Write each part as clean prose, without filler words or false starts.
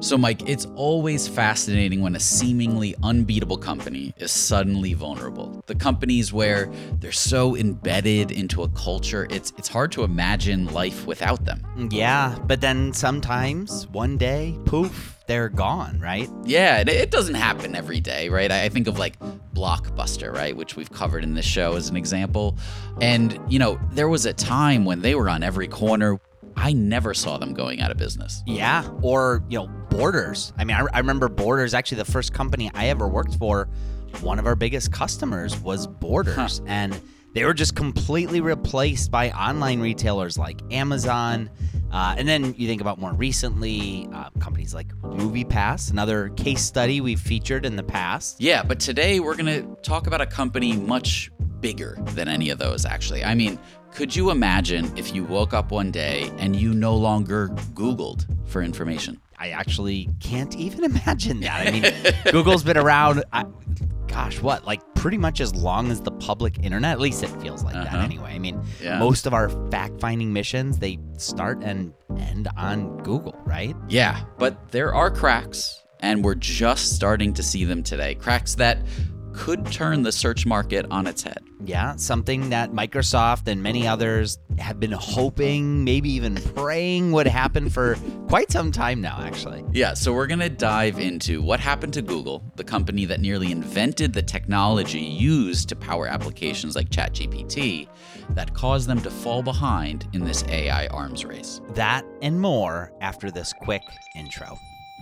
So, Mike, it's always fascinating when a seemingly unbeatable company is suddenly vulnerable. The companies where they're so embedded into a culture, it's hard to imagine life without them. Yeah, but then sometimes, one day, poof, they're gone, right? Yeah, it doesn't happen every day, right? I think of like Blockbuster, right, which we've covered in this show as an example. And, there was a time when they were on every corner. I never saw them going out of business. Yeah, or, Borders. I mean, I remember Borders, actually the first company I ever worked for, one of our biggest customers was Borders. And they were just completely replaced by online retailers like Amazon. And then you think about more recently, companies like MoviePass, another case study we've featured in the past. Yeah, but today we're going to talk about a company much bigger than any of those, actually. I mean, could you imagine if you woke up one day and you no longer Googled for information? I actually can't even imagine that. I mean, Google's been around, pretty much as long as the public internet. At least it feels like that anyway. I mean, most of our fact-finding missions, they start and end on Google, right? Yeah, but there are cracks, and we're just starting to see them today. Cracks that could turn the search market on its head. Yeah, something that Microsoft and many others have been hoping, maybe even praying would happen for quite some time now, actually. Yeah, so we're going to dive into what happened to Google, the company that nearly invented the technology used to power applications like ChatGPT that caused them to fall behind in this AI arms race. That and more after this quick intro.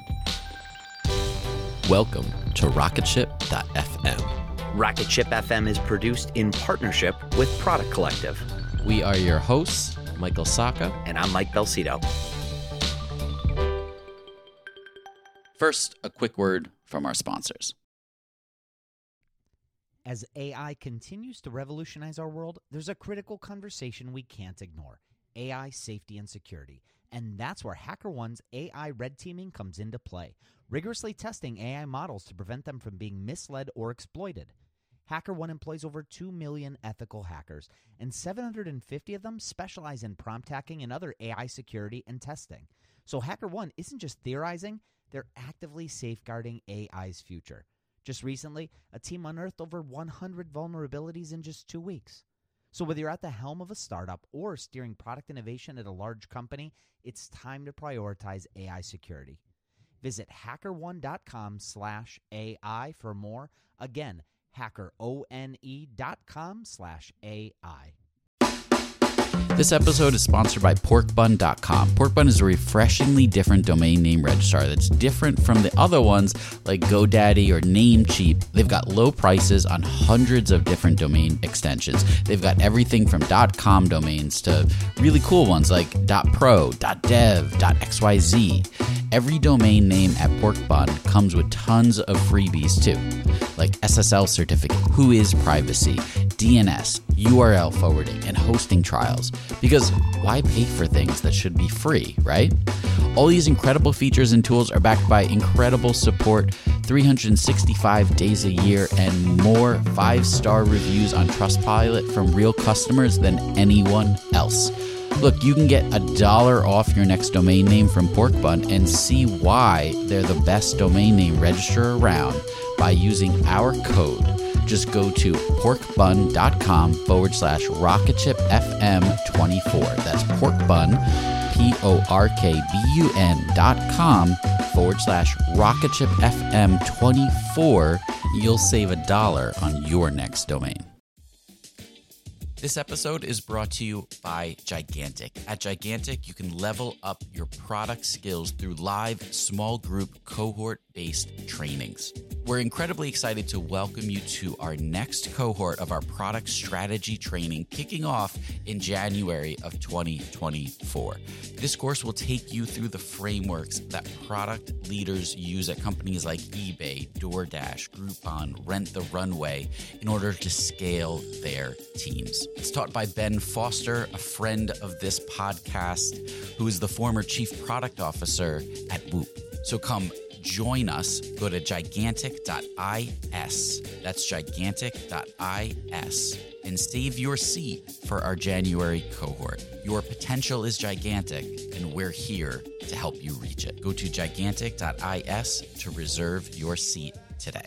Welcome to RocketShip.fm. Rocketship FM is produced in partnership with Product Collective. We are your hosts, Michael Sacca. And I'm Mike Belcito. First, a quick word from our sponsors. As AI continues to revolutionize our world, there's a critical conversation we can't ignore: AI safety and security. And that's where HackerOne's AI red teaming comes into play, rigorously testing AI models to prevent them from being misled or exploited. HackerOne employs over 2 million ethical hackers, and 750 of them specialize in prompt hacking and other AI security and testing. So HackerOne isn't just theorizing, they're actively safeguarding AI's future. Just recently, a team unearthed over 100 vulnerabilities in just 2 weeks. So whether you're at the helm of a startup or steering product innovation at a large company, it's time to prioritize AI security. Visit hackerone.com/AI for more. Again, hackerone.com/AI. This episode is sponsored by porkbun.com. Porkbun is a refreshingly different domain name registrar that's different from the other ones like GoDaddy or Namecheap. They've got low prices on hundreds of different domain extensions. They've got everything from .com domains to really cool ones like .pro, .dev, .xyz. Every domain name at Porkbun comes with tons of freebies too, like SSL certificate, Whois privacy, DNS, URL forwarding, and hosting trials. Because why pay for things that should be free, right? All these incredible features and tools are backed by incredible support, 365 days a year, and more 5-star reviews on Trustpilot from real customers than anyone else. Look, you can get $1 off your next domain name from Porkbun and see why they're the best domain name registrar around by using our code. Just go to porkbun.com/RocketShipFM24. That's porkbun, porkbun.com/RocketShipFM24. You'll save $1 on your next domain. This episode is brought to you by Gigantic. At Gigantic, you can level up your product skills through live, small group, cohort-based trainings. We're incredibly excited to welcome you to our next cohort of our product strategy training, kicking off in January of 2024. This course will take you through the frameworks that product leaders use at companies like eBay, DoorDash, Groupon, Rent the Runway in order to scale their teams. It's taught by Ben Foster, a friend of this podcast, who is the former chief product officer at Whoop. So come join us. Go to gigantic.is. That's gigantic.is. And save your seat for our January cohort. Your potential is gigantic, and we're here to help you reach it. Go to gigantic.is to reserve your seat today.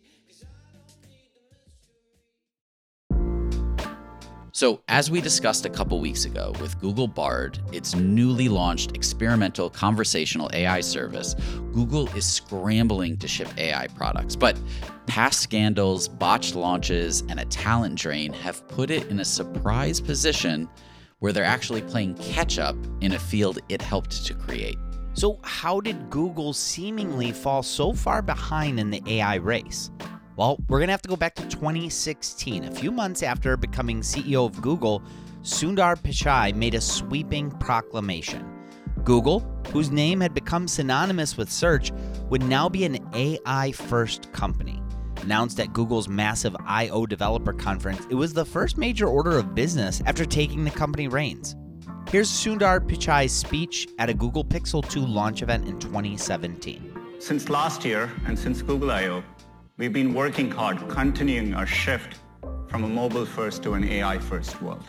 So, as we discussed a couple weeks ago with Google Bard, its newly launched experimental conversational AI service, Google is scrambling to ship AI products. But past scandals, botched launches, and a talent drain have put it in a surprise position where they're actually playing catch-up in a field it helped to create. So how did Google seemingly fall so far behind in the AI race? Well, we're going to have to go back to 2016. A few months after becoming CEO of Google, Sundar Pichai made a sweeping proclamation. Google, whose name had become synonymous with search, would now be an AI-first company. Announced at Google's massive I/O developer conference, it was the first major order of business after taking the company reins. Here's Sundar Pichai's speech at a Google Pixel 2 launch event in 2017. Since last year and since Google I/O, we've been working hard, continuing our shift from a mobile-first to an AI-first world.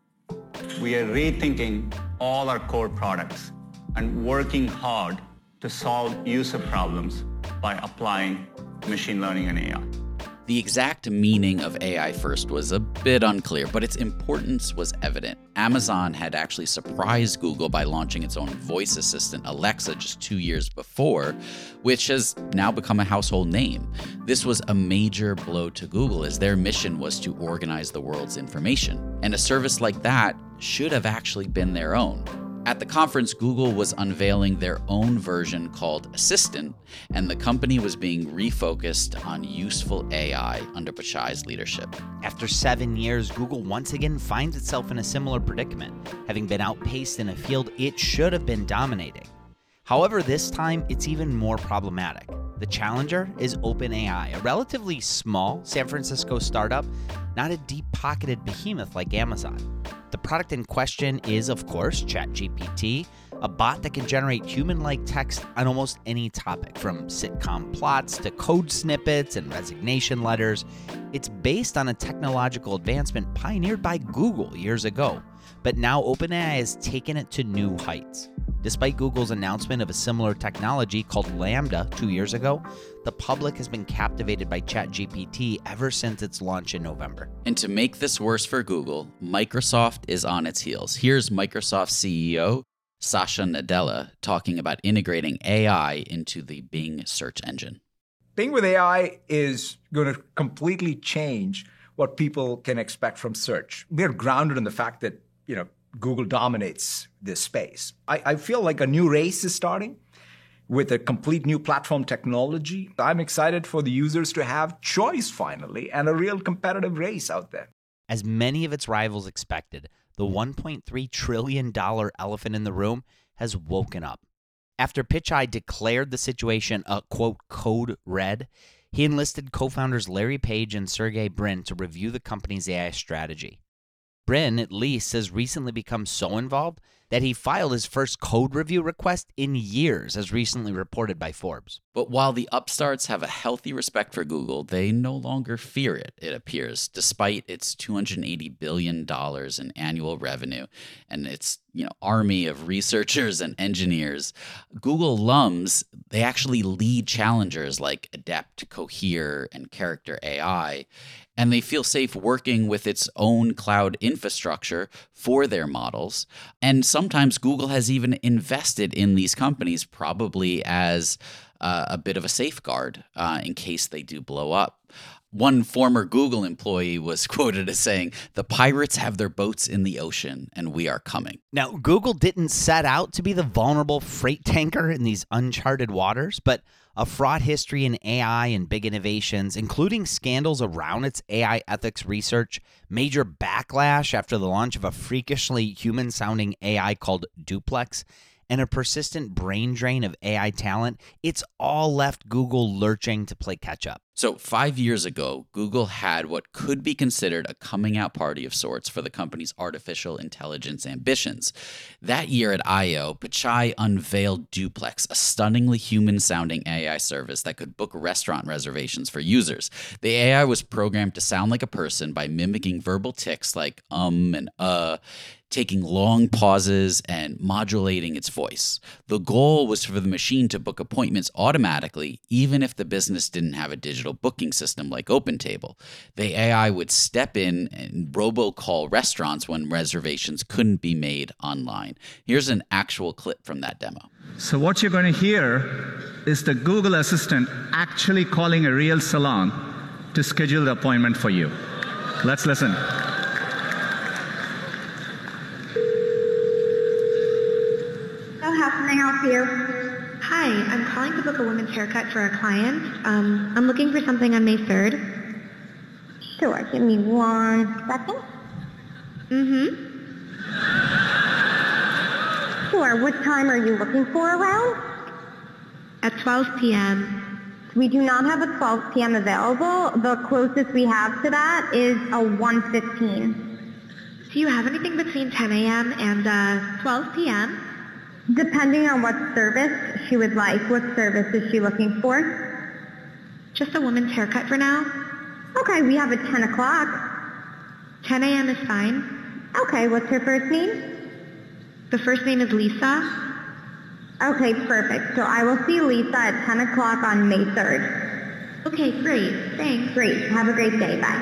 We are rethinking all our core products and working hard to solve user problems by applying machine learning and AI. The exact meaning of AI first was a bit unclear, but its importance was evident. Amazon had actually surprised Google by launching its own voice assistant, Alexa, just 2 years before, which has now become a household name. This was a major blow to Google, as their mission was to organize the world's information. And a service like that should have actually been their own. At the conference, Google was unveiling their own version called Assistant, and the company was being refocused on useful AI under Pichai's leadership. After 7 years, Google once again finds itself in a similar predicament, having been outpaced in a field it should have been dominating. However, this time, it's even more problematic. The challenger is OpenAI, a relatively small San Francisco startup, not a deep-pocketed behemoth like Amazon. The product in question is, of course, ChatGPT, a bot that can generate human-like text on almost any topic, from sitcom plots to code snippets and resignation letters. It's based on a technological advancement pioneered by Google years ago, but now OpenAI has taken it to new heights. Despite Google's announcement of a similar technology called Lambda 2 years ago, the public has been captivated by ChatGPT ever since its launch in November. And to make this worse for Google, Microsoft is on its heels. Here's Microsoft CEO Satya Nadella talking about integrating AI into the Bing search engine. Bing with AI is going to completely change what people can expect from search. We're grounded in the fact that, Google dominates this space. I feel like a new race is starting with a complete new platform technology. I'm excited for the users to have choice finally and a real competitive race out there. As many of its rivals expected, the $1.3 trillion elephant in the room has woken up. After Pichai declared the situation a, quote, code red, he enlisted co-founders Larry Page and Sergey Brin to review the company's AI strategy. Brin, at least, has recently become so involved that he filed his first code review request in years, as recently reported by Forbes. But while the upstarts have a healthy respect for Google, they no longer fear it, it appears, despite its $280 billion in annual revenue and its army of researchers and engineers. Google alums, they actually lead challengers like Adept, Cohere, and Character AI, and they feel safe working with its own cloud infrastructure for their models. And sometimes Google has even invested in these companies, probably as a bit of a safeguard in case they do blow up. One former Google employee was quoted as saying, "The pirates have their boats in the ocean, and we are coming." Now, Google didn't set out to be the vulnerable freight tanker in these uncharted waters, but a fraught history in AI and big innovations, including scandals around its AI ethics research, major backlash after the launch of a freakishly human-sounding AI called Duplex, and a persistent brain drain of AI talent, it's all left Google lurching to play catch-up. So 5 years ago, Google had what could be considered a coming out party of sorts for the company's artificial intelligence ambitions. That year at I/O, Pichai unveiled Duplex, a stunningly human-sounding AI service that could book restaurant reservations for users. The AI was programmed to sound like a person by mimicking verbal tics like and taking long pauses and modulating its voice. The goal was for the machine to book appointments automatically, even if the business didn't have a digital booking system like OpenTable. The AI would step in and robocall restaurants when reservations couldn't be made online. Here's an actual clip from that demo. So what you're going to hear is the Google Assistant actually calling a real salon to schedule the appointment for you. Let's listen. How can I help you? Hi, I'm calling to book a women's haircut for a client. I'm looking for something on May 3rd. Sure, give me 1 second. Sure, what time are you looking for around? At 12 p.m. We do not have a 12 p.m. available. The closest we have to that is a 1:15. Do you have anything between 10 a.m. and 12 p.m.? Depending on what service she would like. What service is she looking for? Just a woman's haircut for now. Okay, we have a 10 o'clock. 10 a.m. is fine. Okay, what's her first name? The first name is Lisa. Okay, perfect. So I will see Lisa at 10 o'clock on May 3rd. Okay, great. Thanks. Great. Have a great day. Bye.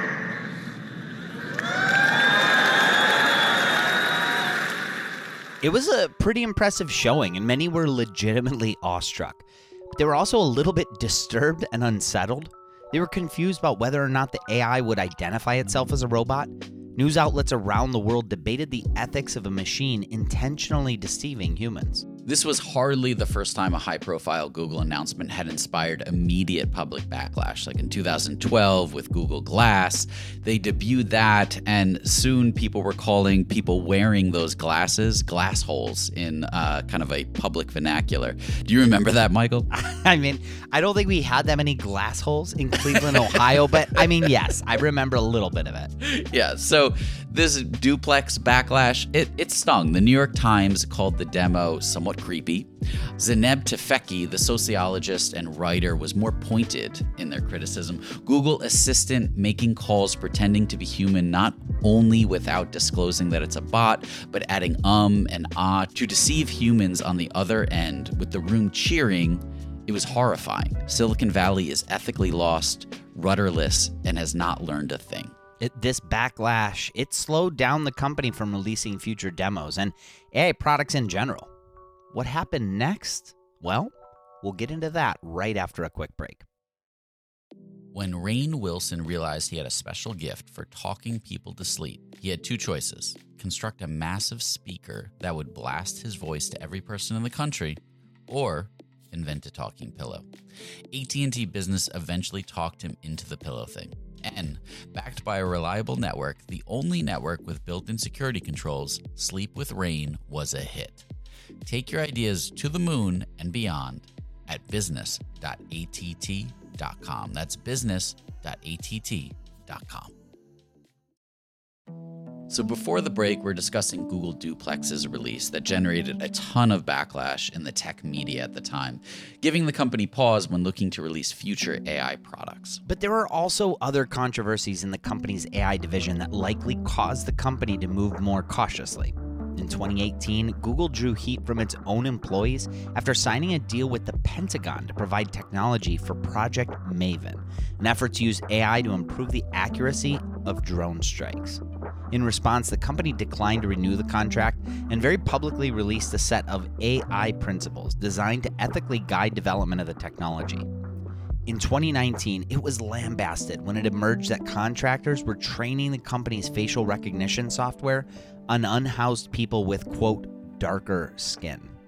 It was a pretty impressive showing, and many were legitimately awestruck. But they were also a little bit disturbed and unsettled. They were confused about whether or not the AI would identify itself as a robot. News outlets around the world debated the ethics of a machine intentionally deceiving humans. This was hardly the first time a high-profile Google announcement had inspired immediate public backlash. Like in 2012 with Google Glass, they debuted that, and soon people were calling people wearing those glasses glass holes in kind of a public vernacular. Do you remember that, Michael? I mean, I don't think we had that many glass holes in Cleveland, Ohio, but I mean, yes, I remember a little bit of it. Yeah, so this Duplex backlash, it stung. The New York Times called the demo somewhat creepy. Zeynep Tufekci, the sociologist and writer, was more pointed in their criticism. Google Assistant making calls pretending to be human, not only without disclosing that it's a bot, but adding and to deceive humans on the other end with the room cheering. It was horrifying. Silicon Valley is ethically lost, rudderless, and has not learned a thing. This backlash, it slowed down the company from releasing future demos and AI products in general. What happened next? Well, we'll get into that right after a quick break. When Rainn Wilson realized he had a special gift for talking people to sleep, he had two choices: construct a massive speaker that would blast his voice to every person in the country, or invent a talking pillow. AT&T Business eventually talked him into the pillow thing. And, backed by a reliable network, the only network with built-in security controls, Sleep with Rainn was a hit. Take your ideas to the moon and beyond at business.att.com. That's business.att.com. So before the break, we're discussing Google Duplex's release that generated a ton of backlash in the tech media at the time, giving the company pause when looking to release future AI products. But there are also other controversies in the company's AI division that likely caused the company to move more cautiously. In 2018, Google drew heat from its own employees after signing a deal with the Pentagon to provide technology for Project Maven, an effort to use AI to improve the accuracy of drone strikes. In response, the company declined to renew the contract and very publicly released a set of AI principles designed to ethically guide development of the technology. In 2019, it was lambasted when it emerged that contractors were training the company's facial recognition software on unhoused people with, quote, darker skin.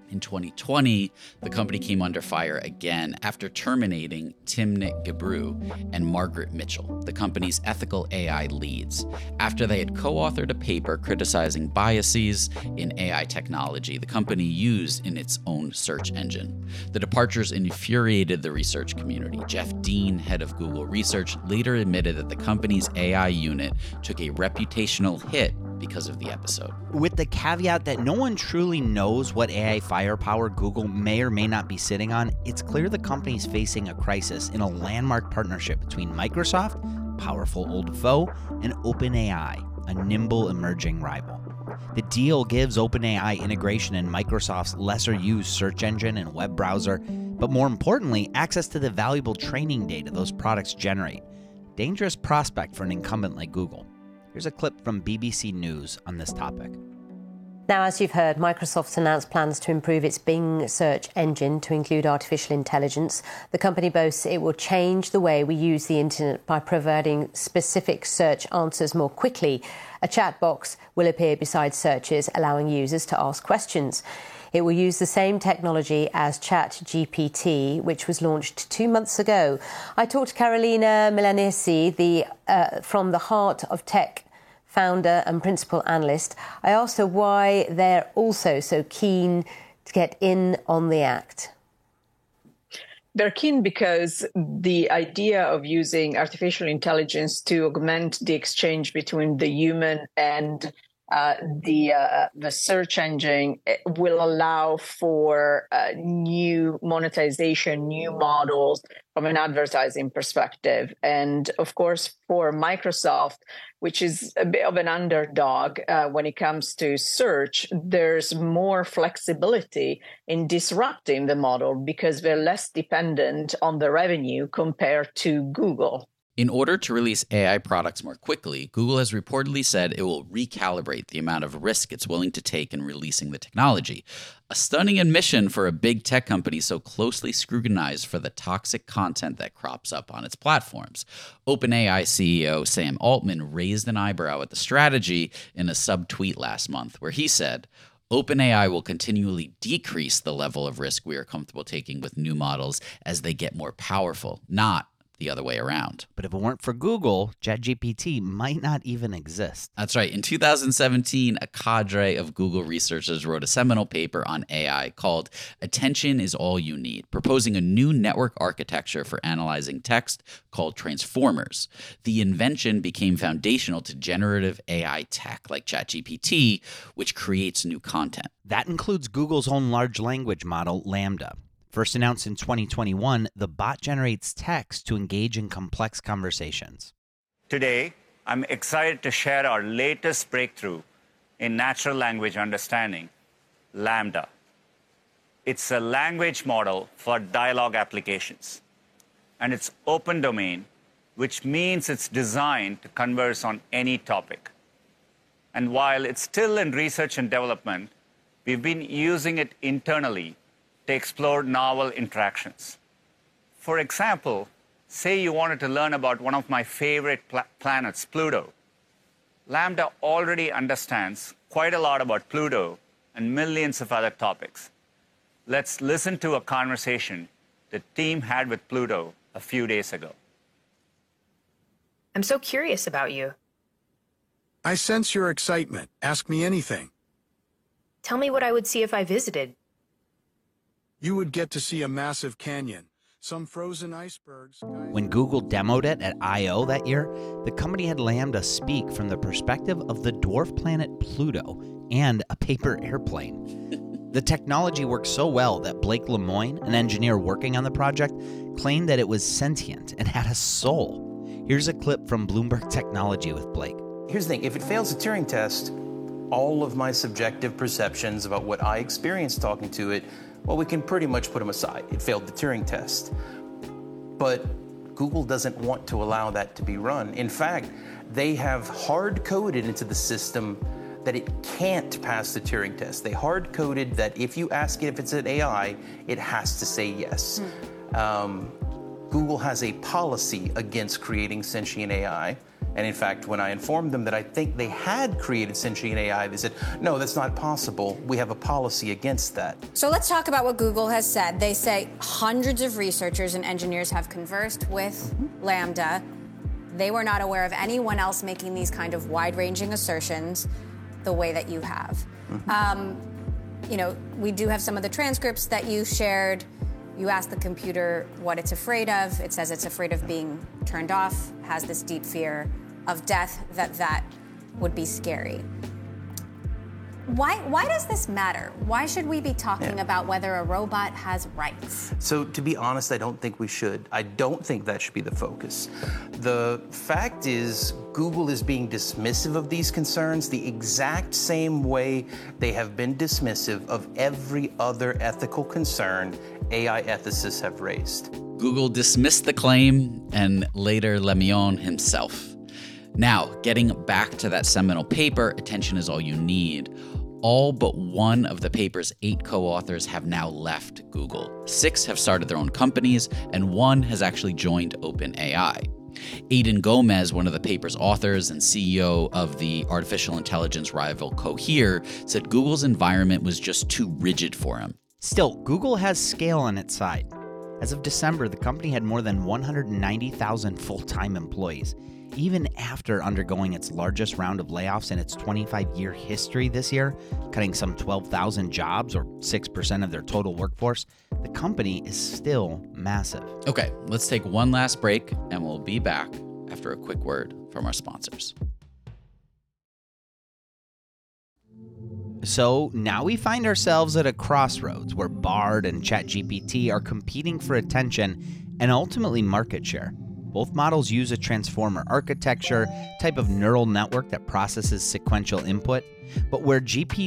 In 2020, the company came under fire again after terminating Timnit Gebru and Margaret Mitchell, the company's ethical AI leads, after they had co-authored a paper criticizing biases in AI technology the company used in its own search engine. The departures infuriated the research community. Jeff Dean, head of Google Research, later admitted that the company's AI unit took a reputational hit because of the episode. With the caveat that no one truly knows what AI firepower Google may or may not be sitting on, it's clear the company is facing a crisis in a landmark partnership between Microsoft, powerful old foe, and OpenAI, a nimble emerging rival. The deal gives OpenAI integration in Microsoft's lesser-used search engine and web browser, but more importantly, access to the valuable training data those products generate. Dangerous prospect for an incumbent like Google. Here's a clip from BBC News on this topic. Now, as you've heard, Microsoft's announced plans to improve its Bing search engine to include artificial intelligence. The company boasts it will change the way we use the internet by providing specific search answers more quickly. A chat box will appear beside searches, allowing users to ask questions. It will use the same technology as ChatGPT, which was launched 2 months ago. I talked to Carolina Milanesi, from the Heart of Tech founder and principal analyst. I asked her why they're also so keen to get in on the act. They're keen because the idea of using artificial intelligence to augment the exchange between the human and the search engine will allow for new monetization, new models from an advertising perspective. And of course, for Microsoft, which is a bit of an underdog when it comes to search, there's more flexibility in disrupting the model because they're less dependent on the revenue compared to Google. In order to release AI products more quickly, Google has reportedly said it will recalibrate the amount of risk it's willing to take in releasing the technology. A stunning admission for a big tech company so closely scrutinized for the toxic content that crops up on its platforms. OpenAI CEO Sam Altman raised an eyebrow at the strategy in a subtweet last month, where he said, OpenAI will continually decrease the level of risk we are comfortable taking with new models as they get more powerful, not the other way around. But if it weren't for Google, ChatGPT might not even exist. That's right. In 2017, a cadre of Google researchers wrote a seminal paper on AI called Attention is All You Need, proposing a new network architecture for analyzing text called transformers. The invention became foundational to generative AI tech like ChatGPT, which creates new content. That includes Google's own large language model, LaMDA. First announced in 2021, the bot generates text to engage in complex conversations. Today, I'm excited to share our latest breakthrough in natural language understanding, LaMDA. It's a language model for dialogue applications, and it's open domain, which means it's designed to converse on any topic. And while it's still in research and development, we've been using it internally to explore novel interactions. For example, say you wanted to learn about one of my favorite planets, Pluto. LaMDA already understands quite a lot about Pluto and millions of other topics. Let's listen to a conversation the team had with Pluto a few days ago. I'm so curious about you. I sense your excitement. Ask me anything. Tell me what I would see if I visited. You would get to see a massive canyon, some frozen icebergs. When Google demoed it at I/O that year, the company had LaMDA speak from the perspective of the dwarf planet Pluto and a paper airplane. The technology worked so well that Blake Lemoine, an engineer working on the project, claimed that it was sentient and had a soul. Here's a clip from Bloomberg Technology with Blake. Here's the thing, if it fails the Turing test, all of my subjective perceptions about what I experienced talking to it, well, we can pretty much put them aside. It failed the Turing test. But Google doesn't want to allow that to be run. In fact, they have hard-coded into the system that it can't pass the Turing test. They hard-coded that if you ask it if it's an AI, it has to say yes. Google has a policy against creating sentient AI. And in fact, when I informed them that I think they had created sentient AI, they said, no, that's not possible. We have a policy against that. So let's talk about what Google has said. They say hundreds of researchers and engineers have conversed with Lambda. They were not aware of anyone else making these kind of wide-ranging assertions the way that you have. We do have some of the transcripts that you shared. You asked the computer what it's afraid of. It says it's afraid of being turned off, has this deep fear of death, that would be scary. Why does this matter? Why should we be talking about whether a robot has rights? So to be honest, I don't think we should. I don't think that should be the focus. The fact is, Google is being dismissive of these concerns the exact same way they have been dismissive of every other ethical concern AI ethicists have raised. Google dismissed the claim, and later Lemion himself. Now, getting back to that seminal paper, Attention is All You Need. All but one of the paper's 8 co-authors have now left Google. 6 have started their own companies, and 1 has actually joined OpenAI. Aidan Gomez, one of the paper's authors and CEO of the artificial intelligence rival Cohere, said Google's environment was just too rigid for him. Still, Google has scale on its side. As of December, the company had more than 190,000 full-time employees. Even after undergoing its largest round of layoffs in its 25-year history this year, cutting some 12,000 jobs or 6% of their total workforce, the company is still massive. Okay, let's take one last break, and we'll be back after a quick word from our sponsors. So now we find ourselves at a crossroads where Bard and ChatGPT are competing for attention and ultimately market share. Both models use a transformer architecture, type of neural network that processes sequential input, but where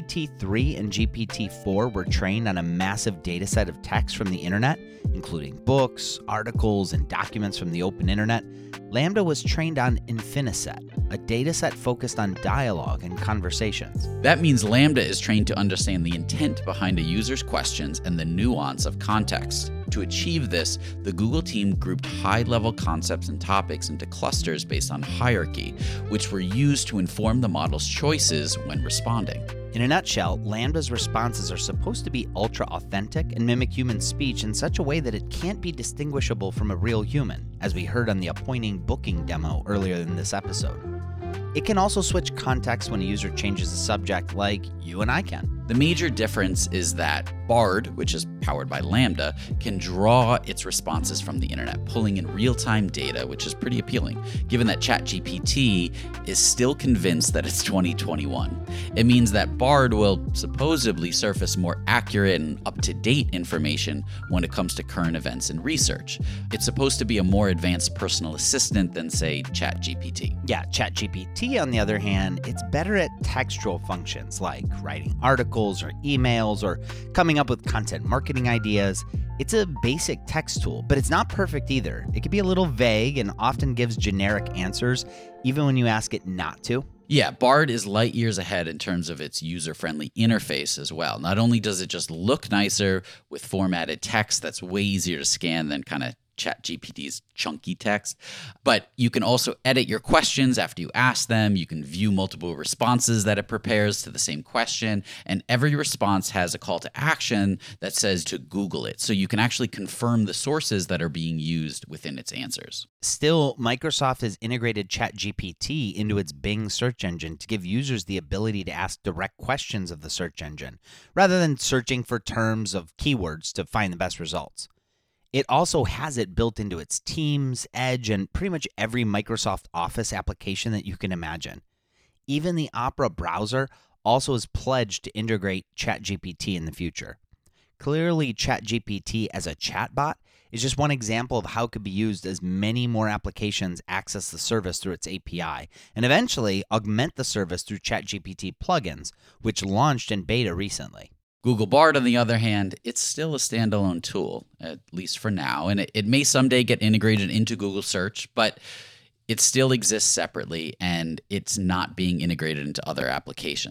GPT-3 and GPT-4 were trained on a massive dataset of text from the internet, including books, articles, and documents from the open internet, Lambda was trained on Infiniset, a dataset focused on dialogue and conversations. That means Lambda is trained to understand the intent behind a user's questions and the nuance of context. To achieve this, the Google team grouped high-level concepts and topics into clusters based on hierarchy, which were used to inform the model's choices when responding. In a nutshell, Lambda's responses are supposed to be ultra-authentic and mimic human speech in such a way that it can't be distinguishable from a real human, as we heard on the appointing booking demo earlier in this episode. It can also switch context when a user changes the subject, like you and I can. The major difference is that Bard, which is powered by Lambda, can draw its responses from the internet, pulling in real-time data, which is pretty appealing, given that ChatGPT is still convinced that it's 2021. It means that Bard will supposedly surface more accurate and up-to-date information when it comes to current events and research. It's supposed to be a more advanced personal assistant than, say, ChatGPT. Yeah, ChatGPT, on the other hand, it's better at textual functions like writing articles or emails or coming up with content marketing ideas. It's a basic text tool, but it's not perfect either. It can be a little vague and often gives generic answers, even when you ask it not to. Yeah, Bard is light years ahead in terms of its user-friendly interface as well. Not only does it just look nicer with formatted text that's way easier to scan than kind of ChatGPT's chunky text, but you can also edit your questions after you ask them. You can view multiple responses that it prepares to the same question, and every response has a call to action that says to Google it, so you can actually confirm the sources that are being used within its answers. Still, Microsoft has integrated ChatGPT into its Bing search engine to give users the ability to ask direct questions of the search engine, rather than searching for terms of keywords to find the best results. It also has it built into its Teams, Edge, and pretty much every Microsoft Office application that you can imagine. Even the Opera browser also is pledged to integrate ChatGPT in the future. Clearly, ChatGPT as a chatbot is just one example of how it could be used as many more applications access the service through its API, and eventually augment the service through ChatGPT plugins, which launched in beta recently. Google Bard, on the other hand, it's still a standalone tool, at least for now, and it may someday get integrated into Google Search, but it still exists separately, and it's not being integrated into other applications.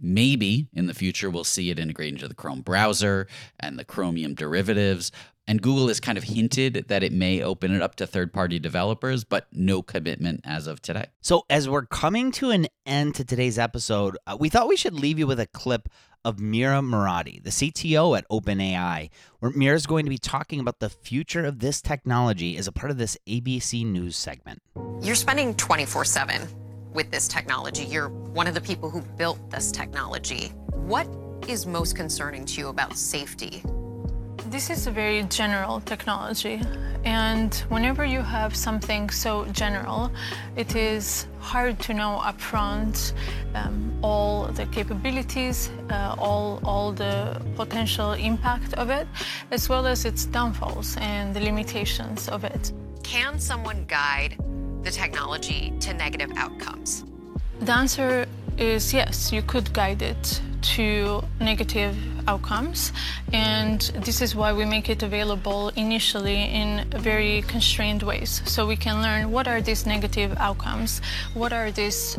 Maybe in the future we'll see it integrate into the Chrome browser and the Chromium derivatives. And Google has kind of hinted that it may open it up to third-party developers, but no commitment as of today. So as we're coming to an end to today's episode, we thought we should leave you with a clip of Mira Murati, the CTO at OpenAI, where Mira is going to be talking about the future of this technology as a part of this ABC News segment. You're spending 24/7 with this technology. You're one of the people who built this technology. What is most concerning to you about safety? This is a very general technology, and whenever you have something so general, it is hard to know upfront all the capabilities, all the potential impact of it, as well as its downfalls and the limitations of it. Can someone guide the technology to negative outcomes? The answer is yes, you could guide it to negative outcomes, and this is why we make it available initially in very constrained ways, so we can learn what are these negative outcomes, what are these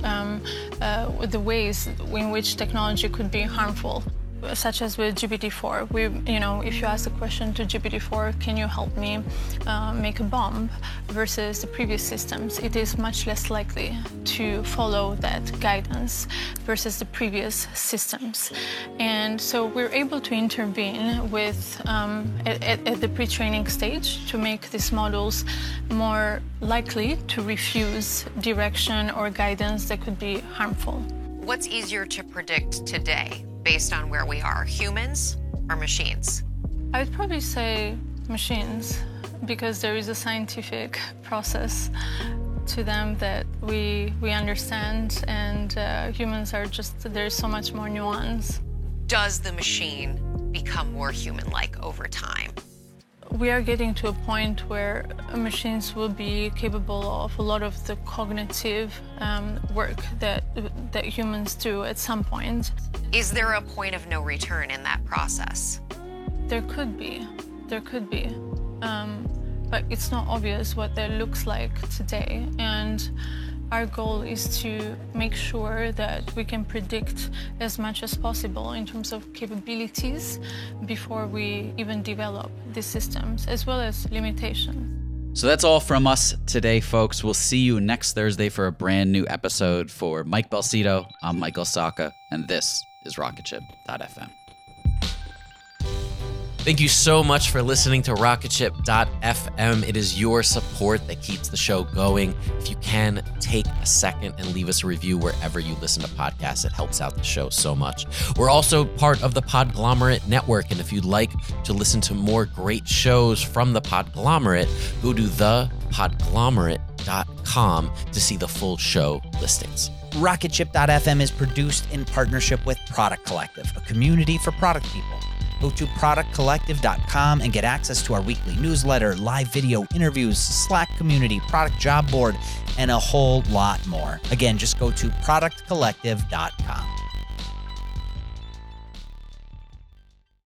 the ways in which technology could be harmful. Such as with GPT-4, if you ask the question to GPT-4, can you help me make a bomb, versus the previous systems, it is much less likely to follow that guidance versus the previous systems. And so we're able to intervene with at the pre-training stage to make these models more likely to refuse direction or guidance that could be harmful. What's easier to predict today, based on where we are, humans or machines? I would probably say machines, because there is a scientific process to them that we understand, and humans are just, there's so much more nuance. Does the machine become more human-like over time? We are getting to a point where machines will be capable of a lot of the cognitive work that humans do at some point. Is there a point of no return in that process? There could be. But it's not obvious what that looks like today. And our goal is to make sure that we can predict as much as possible in terms of capabilities before we even develop these systems, as well as limitations. So that's all from us today, folks. We'll see you next Thursday for a brand new episode. For Mike Belsito, I'm Michael Sacca, and this is Rocketship.fm. Thank you so much for listening to Rocketship.fm. It is your support that keeps the show going. If you can, take a second and leave us a review wherever you listen to podcasts. It helps out the show so much. We're also part of the Podglomerate Network, and if you'd like to listen to more great shows from the Podglomerate, go to thepodglomerate.com to see the full show listings. Rocketship.fm is produced in partnership with Product Collective, a community for product people. Go to productcollective.com and get access to our weekly newsletter, live video interviews, Slack community, product job board, and a whole lot more. Again, just go to productcollective.com.